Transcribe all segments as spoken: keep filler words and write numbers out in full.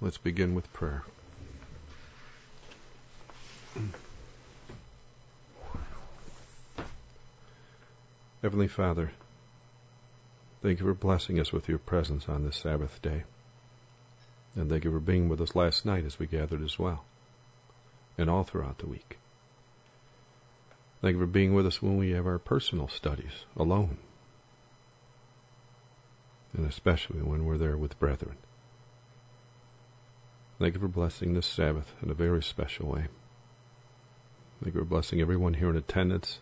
Let's begin with prayer. Heavenly Father, thank you for blessing us with your presence on this Sabbath day. And thank you for being with us last night as we gathered as well, and all throughout the week. Thank you for being with us when we have our personal studies alone, and especially when we're there with brethren. Thank you for blessing this Sabbath in a very special way. Thank you for blessing everyone here in attendance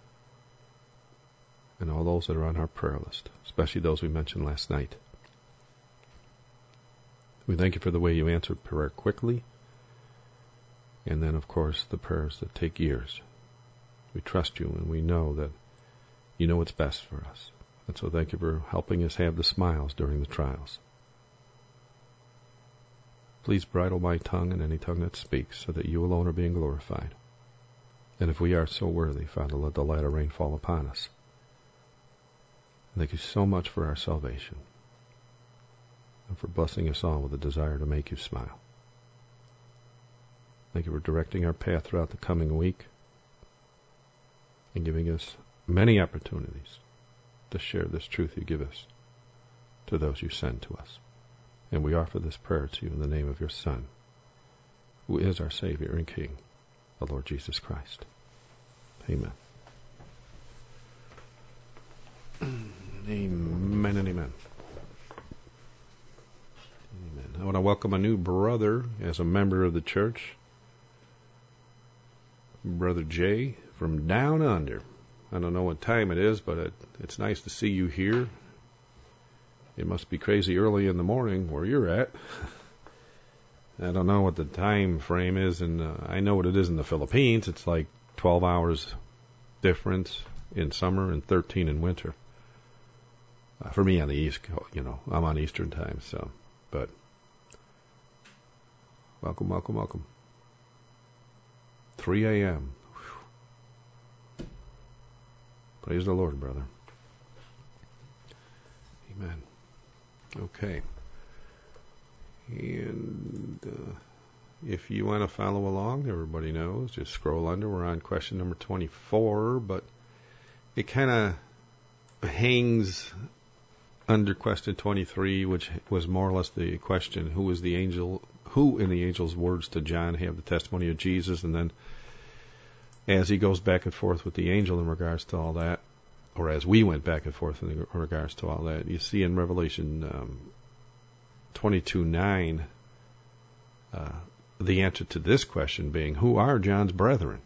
and all those that are on our prayer list, especially those we mentioned last night. We thank you for the way you answered prayer quickly, and then, of course, the prayers that take years. We trust you, and we know that you know what's best for us. And so thank you for helping us have the smiles during the trials. Please bridle my tongue and any tongue that speaks, so that you alone are being glorified. And if we are so worthy, Father, let the latter rain fall upon us. Thank you so much for our salvation, and for blessing us all with a desire to make you smile. Thank you for directing our path throughout the coming week, and giving us many opportunities to share this truth you give us to those you send to us. And we offer this prayer to you in the name of your Son, who is our Savior and King, the Lord Jesus Christ. Amen. Amen and amen. Amen. I want to welcome a new brother as a member of the church. Brother Jay from down under. I don't know what time it is, but it, it's nice to see you here. It must be crazy early in the morning where you're at. I don't know what the time frame is, and uh, I know what it is in the Philippines. It's like twelve hours difference in summer and thirteen in winter. Uh, for me on the East Coast, you know, I'm on Eastern time, so, but welcome, welcome, welcome. three a.m. Praise the Lord, brother. Amen. Okay. And uh, if you want to follow along, everybody knows, just scroll under. We're on question number twenty-four, but it kind of hangs under question twenty-three, which was more or less the question, who was the angel, who in the angel's words to John have the testimony of Jesus? And then as he goes back and forth with the angel in regards to all that, or as we went back and forth in regards to all that, you see in Revelation um, twenty-two nine, uh, the answer to this question being, who are John's brethren?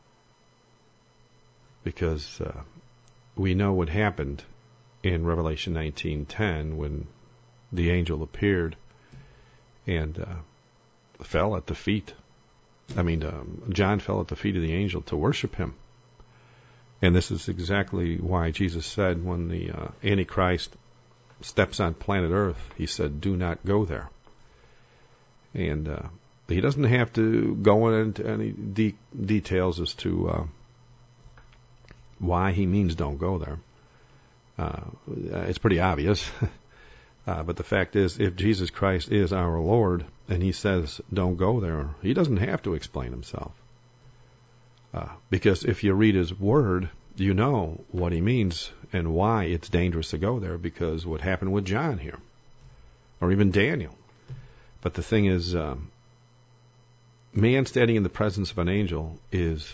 Because uh, we know what happened in Revelation nineteen ten when the angel appeared and uh, fell at the feet. I mean, um, John fell at the feet of the angel to worship him. And this is exactly why Jesus said when the uh, Antichrist steps on planet Earth, he said, do not go there. And uh, he doesn't have to go into any de- details as to uh, why he means don't go there. Uh, it's pretty obvious. uh, but the fact is, if Jesus Christ is our Lord and he says don't go there, he doesn't have to explain himself. Uh, because if you read his word, you know what he means and why it's dangerous to go there, because what happened with John here, or even Daniel. But the thing is, um, man standing in the presence of an angel is,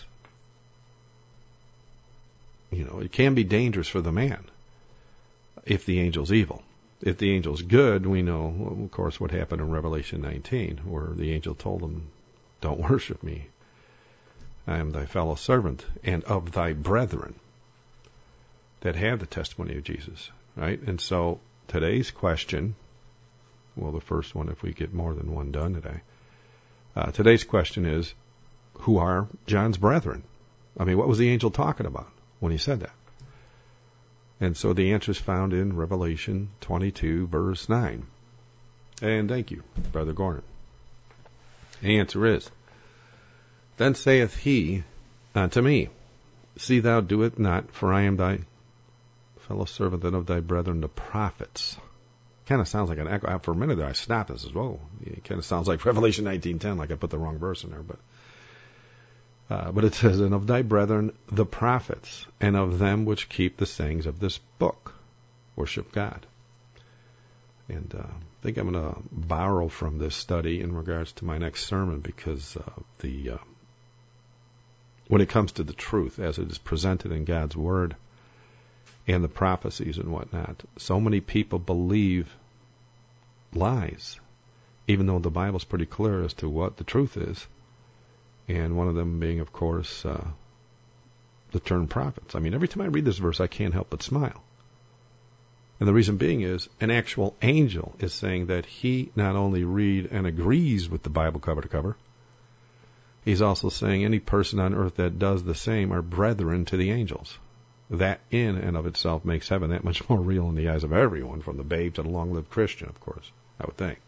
you know, it can be dangerous for the man if the angel's evil. If the angel's good, we know, well, of course, what happened in Revelation nineteen, where the angel told him, don't worship me. I am thy fellow servant and of thy brethren that have the testimony of Jesus, right? And so today's question, well, the first one, if we get more than one done today, uh, today's question is, who are John's brethren? I mean, what was the angel talking about when he said that? And so the answer is found in Revelation twenty-two, verse nine. And thank you, Brother Gordon. The answer is, then saith he unto me, see thou do it not, for I am thy fellow servant and of thy brethren the prophets, kind of sounds like an echo. For a minute there, I stopped and says, whoa, it kind of sounds like Revelation nineteen ten, like I put the wrong verse in there. But uh, but it says, and of thy brethren, the prophets, and of them which keep the sayings of this book, worship God. And uh, I think I'm going to borrow from this study in regards to my next sermon, because uh, the uh, when it comes to the truth as it is presented in God's Word and the prophecies and whatnot, so many people believe lies, even though the Bible's pretty clear as to what the truth is. And one of them being, of course, uh, the term prophets. I mean, every time I read this verse, I can't help but smile. And the reason being is an actual angel is saying that he not only read and agrees with the Bible cover to cover, he's also saying any person on earth that does the same are brethren to the angels. That in and of itself makes heaven that much more real in the eyes of everyone, from the babe to the long-lived Christian, of course, I would think.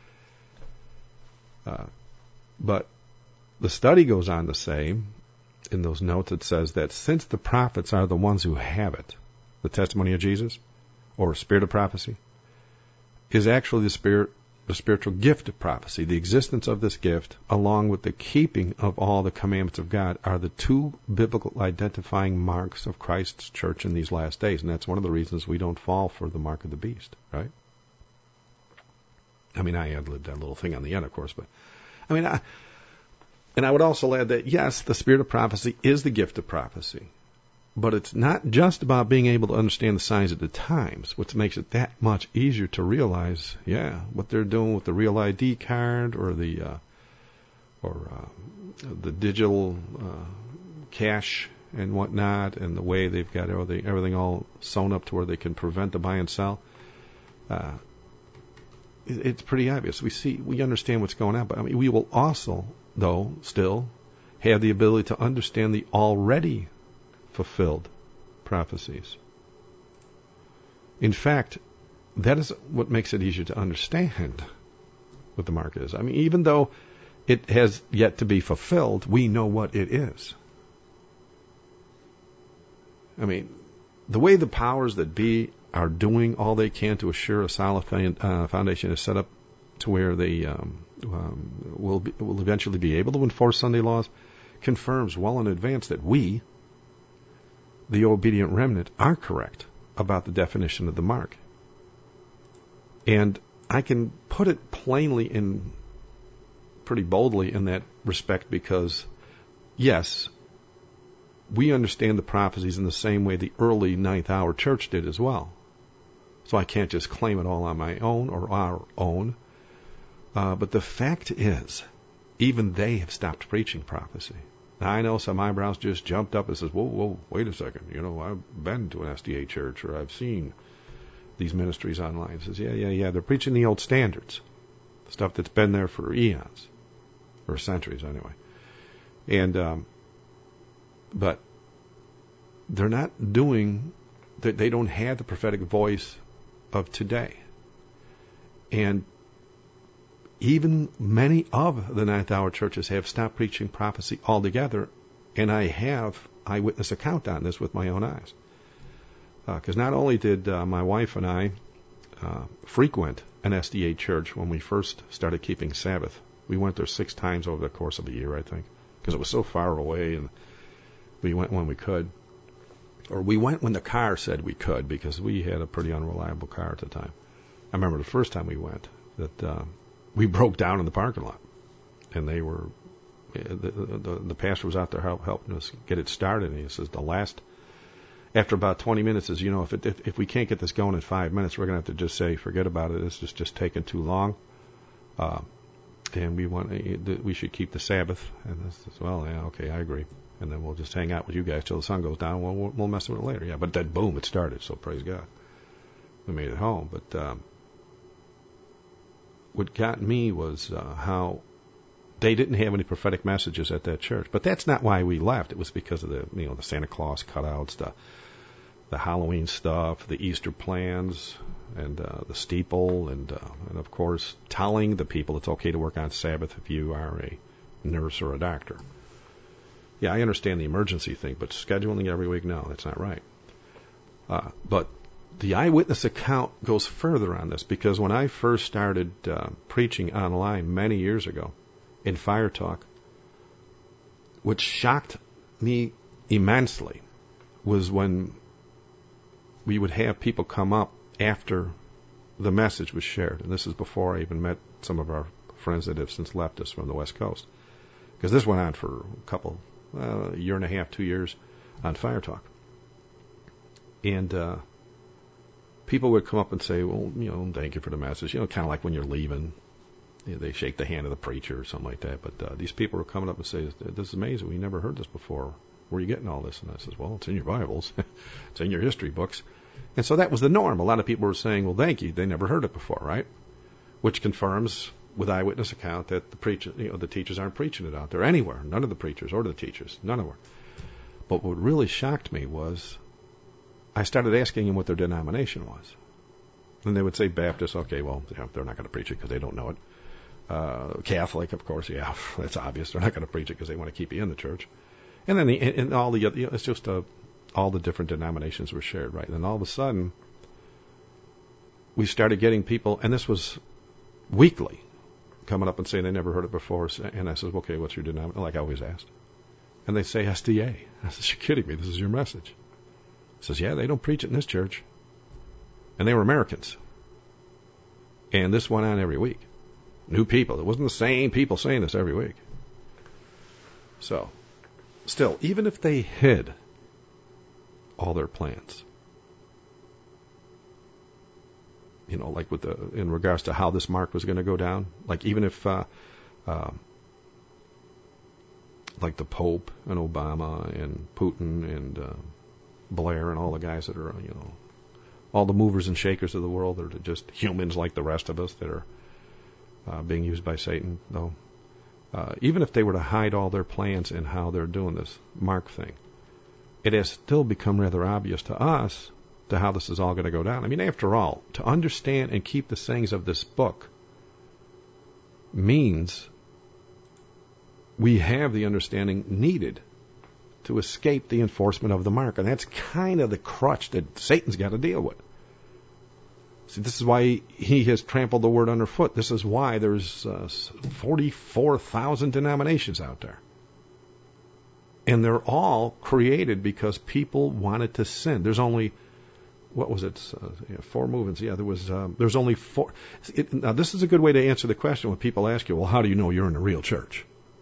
Uh, but the study goes on to say, in those notes, it says that since the prophets are the ones who have it, the testimony of Jesus, or spirit of prophecy, is actually the spirit, the spiritual gift of prophecy. The existence of this gift, along with the keeping of all the commandments of God, are the two biblical identifying marks of Christ's church in these last days. And that's one of the reasons we don't fall for the mark of the beast, right? I mean, I had lived that little thing on the end, of course, but I mean, I, and I would also add that, yes, the spirit of prophecy is the gift of prophecy. But it's not just about being able to understand the signs of the times, which makes it that much easier to realize, yeah, what they're doing with the real I D card or the uh, or uh, the digital uh, cash and whatnot, and the way they've got everything, everything all sewn up to where they can prevent the buy and sell. Uh, it, it's pretty obvious. We see, we understand what's going on, but I mean, we will also, though, still have the ability to understand the already fulfilled prophecies. In fact, that is what makes it easier to understand what the mark is. I mean, even though it has yet to be fulfilled, we know what it is. I mean, the way the powers that be are doing all they can to assure a solid foundation is set up to where they um, um, will, be, will eventually be able to enforce Sunday laws, confirms well in advance that we, the obedient remnant, are correct about the definition of the mark. And I can put it plainly and pretty boldly in that respect because, yes, we understand the prophecies in the same way the early ninth hour church did as well. So I can't just claim it all on my own or our own. Uh, but the fact is, even they have stopped preaching prophecy. Now, I know some eyebrows just jumped up and says, whoa, whoa, wait a second. You know, I've been to an S D A church, or I've seen these ministries online. It says, yeah, yeah, yeah, they're preaching the old standards, stuff that's been there for eons, or centuries anyway. And, um, but they're not doing, they, they don't have the prophetic voice of today. And even many of the ninth hour churches have stopped preaching prophecy altogether, and I have eyewitness account on this with my own eyes. Because uh, not only did uh, my wife and I uh, frequent an S D A church when we first started keeping Sabbath. We went there six times over the course of a year, I think, because it was so far away, and we went when we could. Or we went when the car said we could, because we had a pretty unreliable car at the time. I remember the first time we went that... Uh, we broke down in the parking lot, and they were, the, the, the pastor was out there help, helping us get it started, and he says the last, after about twenty minutes, says, you know, if, it, if if we can't get this going in five minutes, we're going to have to just say, forget about it, this is just taking too long, uh, and we want, we should keep the Sabbath. And I says, well, yeah, okay, I agree, and then we'll just hang out with you guys till the sun goes down, we'll, we'll, we'll mess with it later. Yeah, but then boom, it started, so praise God. We made it home, but... Um, what got me was uh, how they didn't have any prophetic messages at that church. But that's not why we left. It was because of the, you know, the Santa Claus cutouts, the the Halloween stuff, the Easter plans, and uh, the steeple, and uh, and of course telling the people it's okay to work on Sabbath if you are a nurse or a doctor. Yeah, I understand the emergency thing, but scheduling every week, no, that's not right. Uh, but the eyewitness account goes further on this, because when I first started uh, preaching online many years ago in Fire Talk, what shocked me immensely was when we would have people come up after the message was shared. And this is before I even met some of our friends that have since left us from the West Coast. Because this went on for a couple, uh, a year and a half, two years on Fire Talk. And uh, people would come up and say, well, you know, thank you for the message. You know, kind of like when you're leaving, you know, they shake the hand of the preacher or something like that. But uh, these people were coming up and saying, this is amazing. We never heard this before. Where are you getting all this? And I says, well, it's in your Bibles. It's in your history books. And so that was the norm. A lot of people were saying, well, thank you. They never heard it before, right? Which confirms with eyewitness account that the preacher, you know, the teachers aren't preaching it out there anywhere. None of the preachers or the teachers, none of them. But what really shocked me was I started asking them what their denomination was. And they would say Baptist. Okay, well, yeah, they're not going to preach it because they don't know it. Uh, Catholic, of course, yeah, that's obvious. They're not going to preach it because they want to keep you in the church. And then the, and all the other, you know, it's just a, all the different denominations were shared, right? And then all of a sudden, we started getting people, and this was weekly, coming up and saying they never heard it before. And I said, okay, what's your denomination? Like I always asked. And they say S D A. I said, you're kidding me. This is your message. He says, yeah, they don't preach it in this church. And they were Americans. And this went on every week. New people. It wasn't the same people saying this every week. So, still, even if they hid all their plans, you know, like with the, in regards to how this mark was going to go down, like even if, uh, uh, like the Pope and Obama and Putin and uh, Blair and all the guys that are, you know, all the movers and shakers of the world that are just humans like the rest of us that are uh, being used by Satan, though, uh, even if they were to hide all their plans and how they're doing this mark thing, it has still become rather obvious to us to how this is all going to go down. I mean, after all, to understand and keep the sayings of this book means we have the understanding needed to escape the enforcement of the mark. And that's kind of the crutch that Satan's got to deal with. See, this is why he has trampled the word underfoot. This is why there's uh, forty-four thousand denominations out there. And they're all created because people wanted to sin. There's only, what was it, uh, yeah, four movements. Yeah, there was, um, there's only four. It, now, this is a good way to answer the question when people ask you, well, how do you know you're in a real church?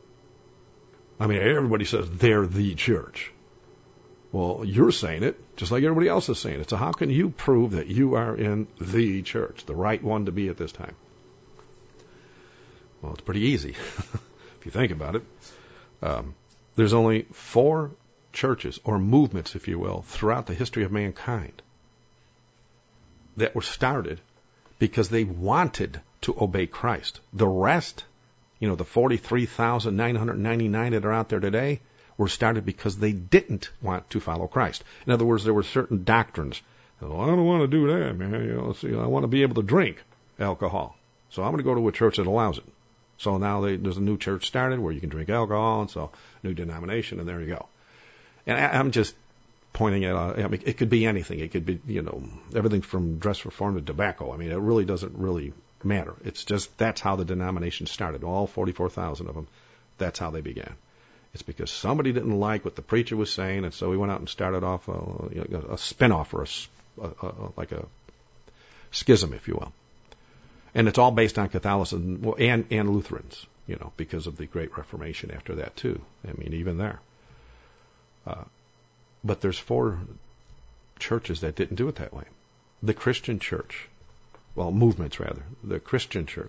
I mean, everybody says they're the church. Well, you're saying it just like everybody else is saying it. So how can you prove that you are in the church, the right one to be at this time? Well, it's pretty easy if you think about it. Um, there's only four churches or movements, if you will, throughout the history of mankind that were started because they wanted to obey Christ. The rest, you know, the forty-three thousand nine hundred ninety-nine that are out there today, were started because they didn't want to follow Christ. In other words, there were certain doctrines. Well, I don't want to do that, man. You know, see, I want to be able to drink alcohol. So I'm going to go to a church that allows it. So now they, there's a new church started where you can drink alcohol, and so new denomination, and there you go. And I, I'm just pointing at, uh, I mean, it could be anything. It could be, you know, everything from dress reform to tobacco. I mean, it really doesn't really matter. It's just that's how the denomination started. All forty-four thousand of them, that's how they began. It's because somebody didn't like what the preacher was saying, and so we went out and started off a, you know, a spin-off or a, a, a, like a schism, if you will. And it's all based on Catholicism well, and, and Lutherans, you know, because of the Great Reformation after that, too. I mean, even there. Uh, but there's four churches that didn't do it that way. The Christian church, well, movements rather, the Christian church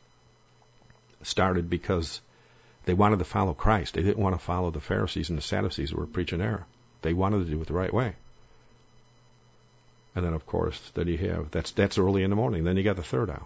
started because they wanted to follow Christ. They didn't want to follow the Pharisees and the Sadducees who were preaching error. They wanted to do it the right way. And then, of course, then you have, that's that's early in the morning. Then you got the third hour.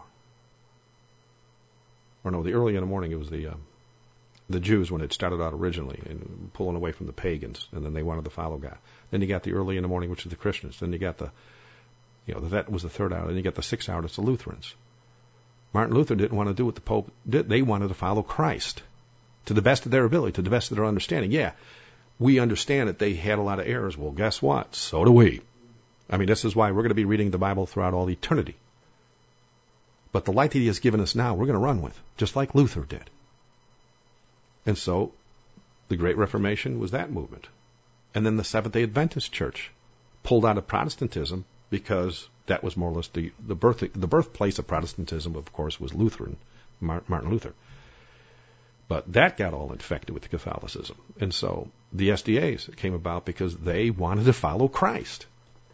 Or no, the early in the morning, it was the uh, the Jews when it started out originally, and pulling away from the pagans, and then they wanted to follow God. Then you got the early in the morning, which is the Christians. Then you got the, you know, that was the third hour. Then you got the sixth hour, that's the Lutherans. Martin Luther didn't want to do what the Pope did. They wanted to follow Christ to the best of their ability, to the best of their understanding. Yeah, we understand that they had a lot of errors. Well, guess what? So do we. I mean, this is why we're going to be reading the Bible throughout all eternity. But the light that he has given us now, we're going to run with, just like Luther did. And so the Great Reformation was that movement. And then the Seventh-day Adventist Church pulled out of Protestantism because that was more or less the, the, birth, the birthplace of Protestantism, of course, was Lutheran, Martin Luther. But that got all infected with Catholicism. And so the S D As came about because they wanted to follow Christ.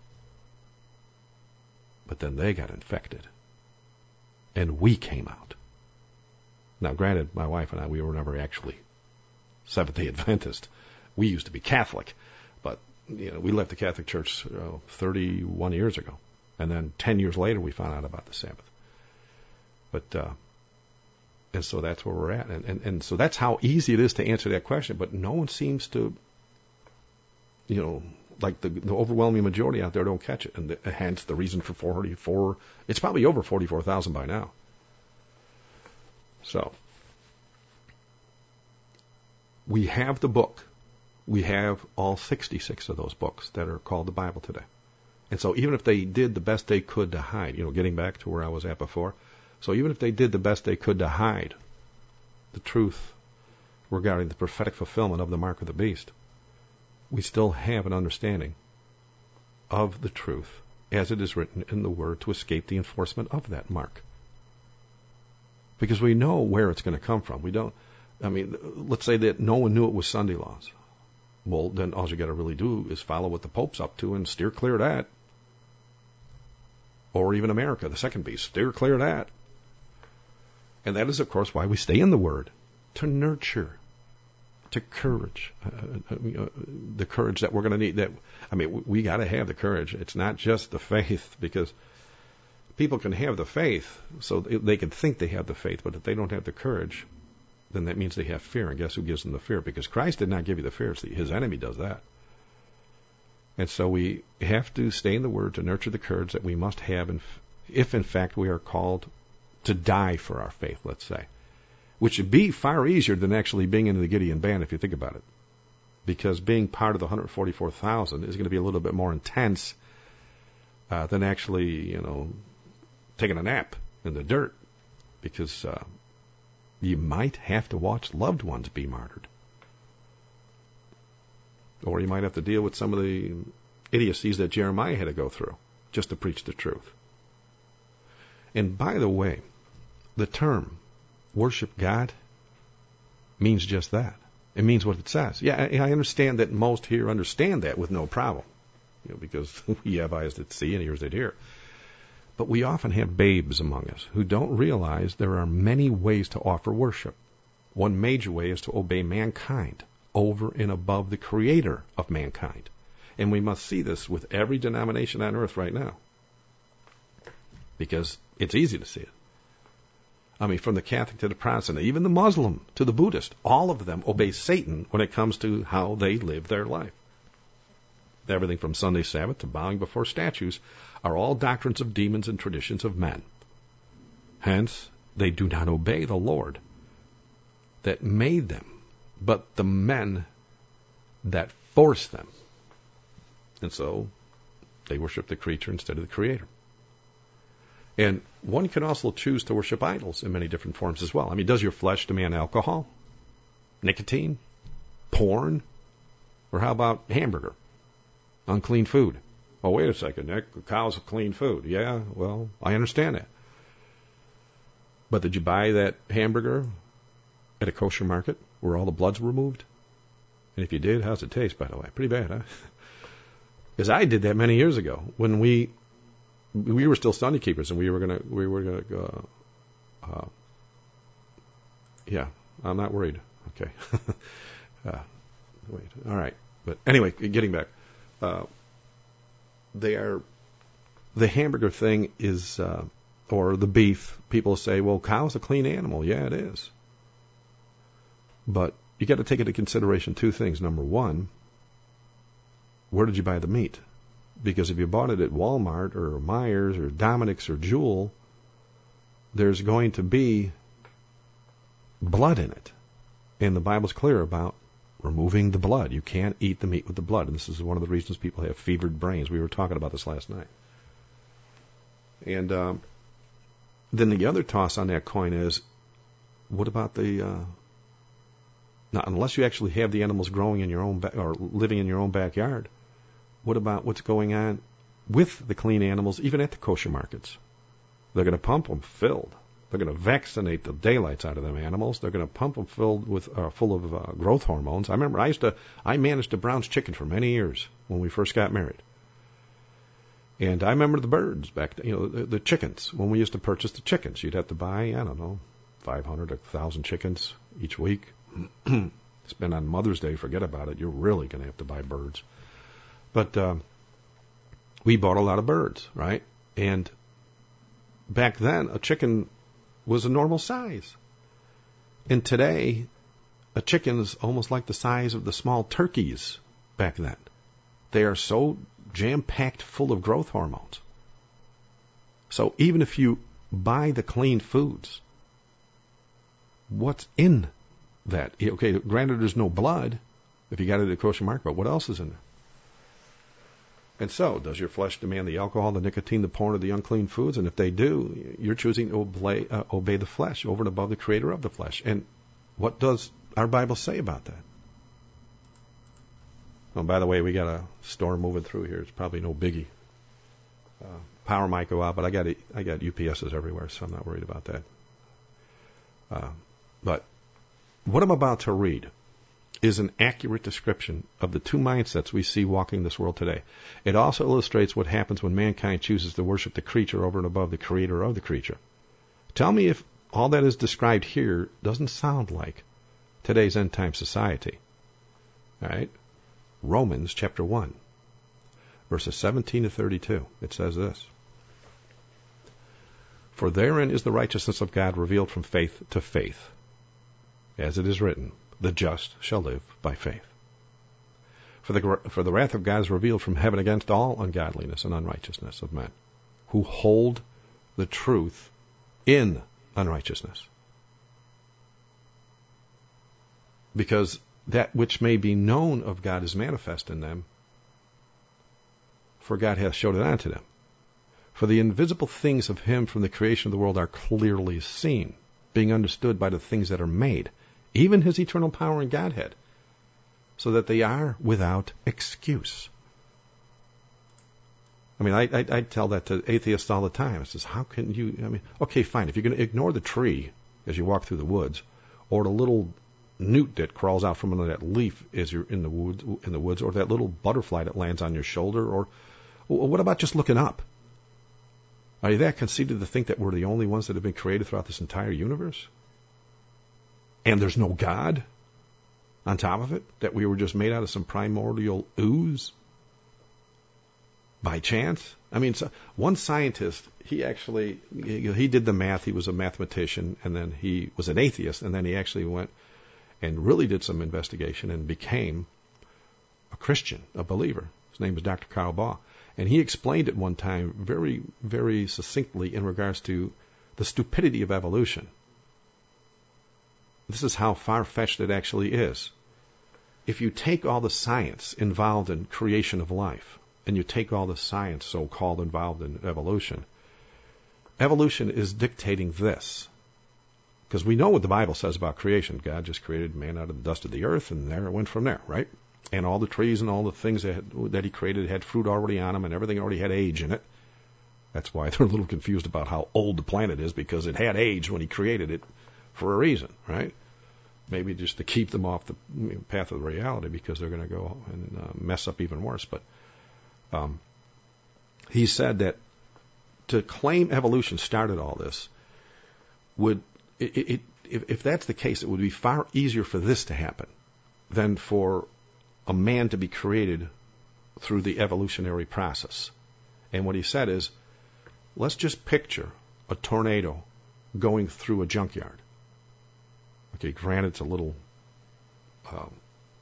But then they got infected. And we came out. Now, granted, my wife and I, we were never actually Seventh-day Adventist. We used to be Catholic. But, you know, we left the Catholic Church uh, thirty-one years ago. And then ten years later, we found out about the Sabbath. But, uh, and so that's where we're at. And, and, and so that's how easy it is to answer that question. But no one seems to, you know, like the, the overwhelming majority out there don't catch it. And the, hence the reason for forty-four, it's probably over forty-four thousand by now. So, we have the book. We have all sixty-six of those books that are called the Bible today. And so even if they did the best they could to hide, you know, getting back to where I was at before, so even if they did the best they could to hide the truth regarding the prophetic fulfillment of the mark of the beast, we still have an understanding of the truth as it is written in the Word to escape the enforcement of that mark. Because we know where it's going to come from. We don't, I mean, let's say that no one knew it was Sunday laws. Well, then all you got to really do is follow what the Pope's up to and steer clear of that. Or even America, the second beast, steer clear of that. And that is, of course, why we stay in the Word, to nurture, to courage, uh, uh, the courage that we're going to need. That I mean, we, we got to have the courage. It's not just the faith, because people can have the faith, so they can think they have the faith, but if they don't have the courage, then that means they have fear. And guess who gives them the fear? Because Christ did not give you the fear. It's the, his enemy does that. And so we have to stay in the Word to nurture the courage that we must have, if, if in fact we are called to die for our faith, let's say. Which would be far easier than actually being in the Gideon band, if you think about it. Because being part of the one hundred forty-four thousand is going to be a little bit more intense uh, than actually, you know, taking a nap in the dirt. Because uh, you might have to watch loved ones be martyred. Or you might have to deal with some of the idiocies that Jeremiah had to go through just to preach the truth. And by the way, the term worship God means just that. It means what it says. Yeah, I, I understand that most here understand that with no problem, you know, because we have eyes that see and ears that hear. But we often have babes among us who don't realize there are many ways to offer worship. One major way is to obey mankind over and above the Creator of mankind. And we must see this with every denomination on earth right now, because it's easy to see it. I mean, from the Catholic to the Protestant, even the Muslim to the Buddhist, all of them obey Satan when it comes to how they live their life. Everything from Sunday Sabbath to bowing before statues are all doctrines of demons and traditions of men. Hence, they do not obey the Lord that made them, but the men that forced them. And so, they worship the creature instead of the Creator. And one can also choose to worship idols in many different forms as well. I mean, does your flesh demand alcohol, nicotine, porn, or how about hamburger, unclean food? Oh, wait a second, Nick, a cow's a clean food. Yeah, well, I understand that. But did you buy that hamburger at a kosher market where all the blood's removed? And if you did, how's it taste, by the way? Pretty bad, huh? Because I did that many years ago when we we were still Sunday keepers, and we were gonna we were gonna go. Uh, yeah, I'm not worried. Okay. uh, wait. All right. But anyway, getting back, uh, they are the hamburger thing is uh, or the beef. People say, well, cow's a clean animal. Yeah, it is. But you got to take into consideration two things. Number one, where did you buy the meat? Because if you bought it at Walmart or Myers or Dominic's or Jewel, there's going to be blood in it. And the Bible's clear about removing the blood. You can't eat the meat with the blood. And this is one of the reasons people have fevered brains. We were talking about this last night. And um, then the other toss on that coin is, what about the... Uh, now, unless you actually have the animals growing in your own ba- or living in your own backyard, what about what's going on with the clean animals, even at the kosher markets? They're going to pump them filled. They're going to vaccinate the daylights out of them animals. They're going to pump them filled with uh, full of uh, growth hormones. I remember I used to I managed a Brown's chicken for many years when we first got married, and I remember the birds back, you know, the, the chickens when we used to purchase the chickens. You'd have to buy I don't know, five hundred, a thousand chickens each week. Spend on Mother's Day, forget about it. You're really going to have to buy birds. But um, we bought a lot of birds, right? And back then, a chicken was a normal size. And today, a chicken is almost like the size of the small turkeys back then. They are so jam-packed full of growth hormones. So even if you buy the clean foods, what's in that? Okay, granted, there's no blood if you got it at the kosher market, but what else is in there? And so, does your flesh demand the alcohol, the nicotine, the porn, or the unclean foods? And if they do, you're choosing to obey, uh, obey the flesh over and above the creator of the flesh. And what does our Bible say about that? Oh, by the way, we got a storm moving through here. It's probably no biggie. Uh, power might go out, but I got I got U P S's everywhere, so I'm not worried about that. Uh, but what I'm about to read is an accurate description of the two mindsets we see walking this world today. It also illustrates what happens when mankind chooses to worship the creature over and above the creator of the creature. Tell me if all that is described here doesn't sound like today's end-time society. All right? Romans chapter one, verses seventeen to thirty-two. It says this. For therein is the righteousness of God revealed from faith to faith. As it is written, the just shall live by faith. For the, for the wrath of God is revealed from heaven against all ungodliness and unrighteousness of men, who hold the truth in unrighteousness. Because that which may be known of God is manifest in them, for God hath showed it unto them. For the invisible things of him from the creation of the world are clearly seen, being understood by the things that are made, even his eternal power and Godhead, so that they are without excuse. I mean, I, I, I tell that to atheists all the time. I says, how can you, I mean, okay, fine, if you're going to ignore the tree as you walk through the woods, or the little newt that crawls out from under that leaf as you're in the woods, in the woods, or that little butterfly that lands on your shoulder, or what about just looking up? Are you that conceited to think that we're the only ones that have been created throughout this entire universe? And there's no God on top of it? That we were just made out of some primordial ooze? By chance? I mean, so one scientist, he actually, he, he did the math. He was a mathematician, and then he was an atheist, and then he actually went and really did some investigation and became a Christian, a believer. His name was Doctor Carl Baugh. And he explained it one time very, very succinctly in regards to the stupidity of evolution. This is how far-fetched it actually is. If you take all the science involved in creation of life, and you take all the science so-called involved in evolution, evolution is dictating this. Because we know what the Bible says about creation. God just created man out of the dust of the earth, and there it went from there, right? And all the trees and all the things that, that he created had fruit already on them, and everything already had age in it. That's why they're a little confused about how old the planet is, because it had age when he created it for a reason, right? Maybe just to keep them off the path of reality, because they're going to go and uh, mess up even worse. But um, he said that to claim evolution started all this would, it, it, if, if that's the case, it would be far easier for this to happen than for a man to be created through the evolutionary process. And what he said is, let's just picture a tornado going through a junkyard. Okay, granted, it's a little um,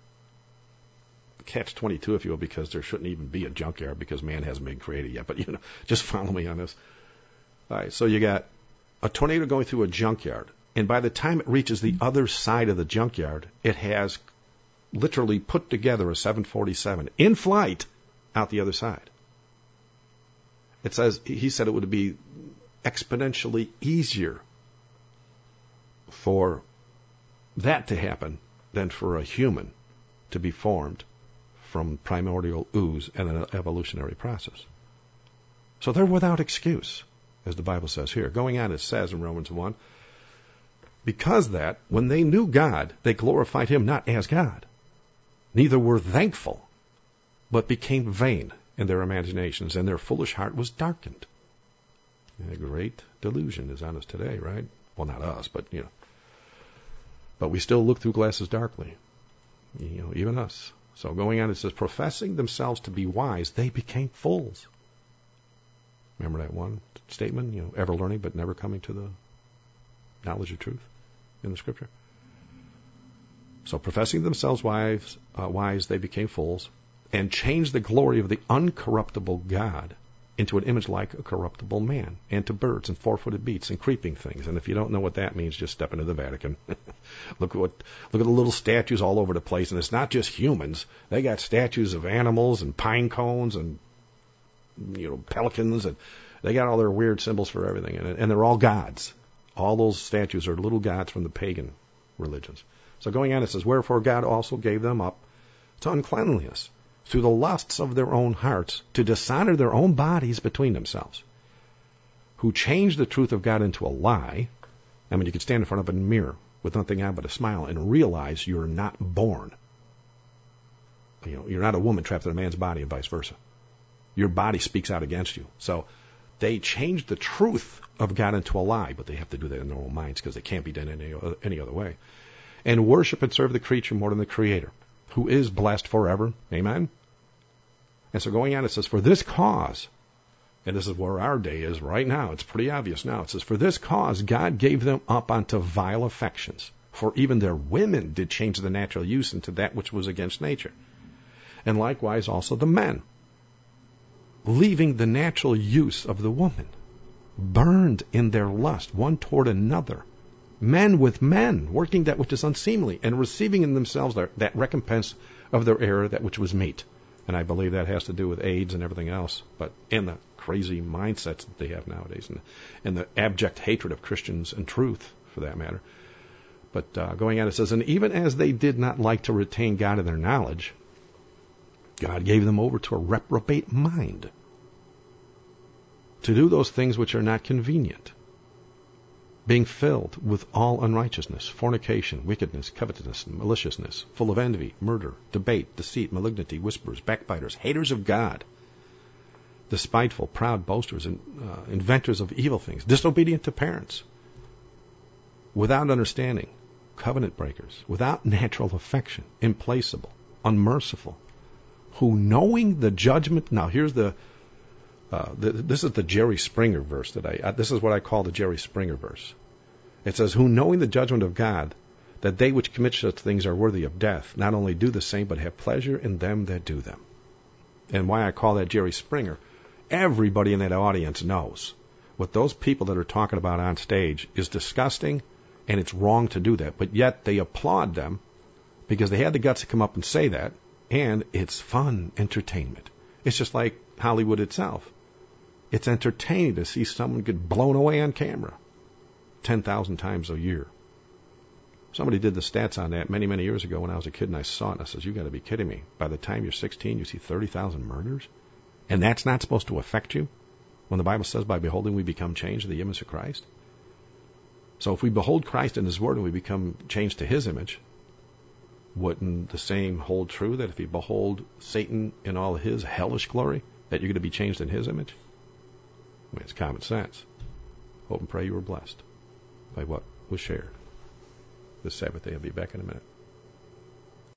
catch twenty-two, if you will, because there shouldn't even be a junkyard because man hasn't been created yet. But, you know, just follow me on this. All right, so you got a tornado going through a junkyard, and by the time it reaches the other side of the junkyard, it has literally put together a seven forty-seven in flight out the other side. It says, he said it would be exponentially easier for that to happen than for a human to be formed from primordial ooze and an evolutionary process. So they're without excuse, as the Bible says here. Going on, it says in Romans one, because that, when they knew God, they glorified him not as God, neither were thankful, but became vain in their imaginations, and their foolish heart was darkened. And a great delusion is on us today, right? Well, not us, but, you know. But we still look through glasses darkly. You know, even us. So going on, it says, professing themselves to be wise, they became fools. Remember that one statement? You know, ever learning but never coming to the knowledge of truth in the Scripture. So professing themselves wise, uh, wise, they became fools, and changed the glory of the uncorruptible God into an image like a corruptible man, and to birds and four-footed beasts and creeping things. And if you don't know what that means, just step into the Vatican. look at what, look at the little statues all over the place. And it's not just humans. They got statues of animals and pine cones and, you know, pelicans, and they got all their weird symbols for everything. And, and they're all gods. All those statues are little gods from the pagan religions. So going on, it says, wherefore God also gave them up to uncleanliness, through the lusts of their own hearts, to dishonor their own bodies between themselves, who changed the truth of God into a lie. I mean, you could stand in front of a mirror with nothing on but a smile and realize you're not born. You know, you're not a woman trapped in a man's body and vice versa. Your body speaks out against you. So they changed the truth of God into a lie, but they have to do that in their own minds because it can't be done any, any other way. And worship and serve the creature more than the Creator, who is blessed forever. Amen? And so going on, it says, for this cause, and this is where our day is right now, it's pretty obvious now, it says, for this cause God gave them up unto vile affections, for even their women did change the natural use into that which was against nature. And likewise also the men, leaving the natural use of the woman, burned in their lust one toward another, men with men, working that which is unseemly, and receiving in themselves their, that recompense of their error, that which was meet. And I believe that has to do with AIDS and everything else, but and the crazy mindsets that they have nowadays, and, and the abject hatred of Christians and truth, for that matter. But uh, going on, it says, and even as they did not like to retain God in their knowledge, God gave them over to a reprobate mind, to do those things which are not convenient, being filled with all unrighteousness, fornication, wickedness, covetousness, maliciousness, full of envy, murder, debate, deceit, malignity, whisperers, backbiters, haters of God, despiteful, proud, boasters, and uh, inventors of evil things, disobedient to parents, without understanding, covenant breakers, without natural affection, implacable, unmerciful, who knowing the judgment, now here's the, uh, the this is the Jerry Springer verse that I, uh, this is what I call the Jerry Springer verse. It says, who knowing the judgment of God, that they which commit such things are worthy of death, not only do the same, but have pleasure in them that do them. And why I call that Jerry Springer, everybody in that audience knows what those people that are talking about on stage is disgusting, and it's wrong to do that. But yet they applaud them because they had the guts to come up and say that, and it's fun entertainment. It's just like Hollywood itself. It's entertaining to see someone get blown away on camera ten thousand times a year. Somebody did the stats on that many, many years ago when I was a kid, and I saw it, and I said, you got to be kidding me. By the time you're sixteen, you see thirty thousand murders? And that's not supposed to affect you? When the Bible says, by beholding we become changed in the image of Christ? So if we behold Christ in His Word and we become changed to His image, wouldn't the same hold true, that if you behold Satan in all his hellish glory, that you're going to be changed in his image? I mean, it's common sense. Hope and pray you were blessed by what was shared this Sabbath day. I'll be back in a minute.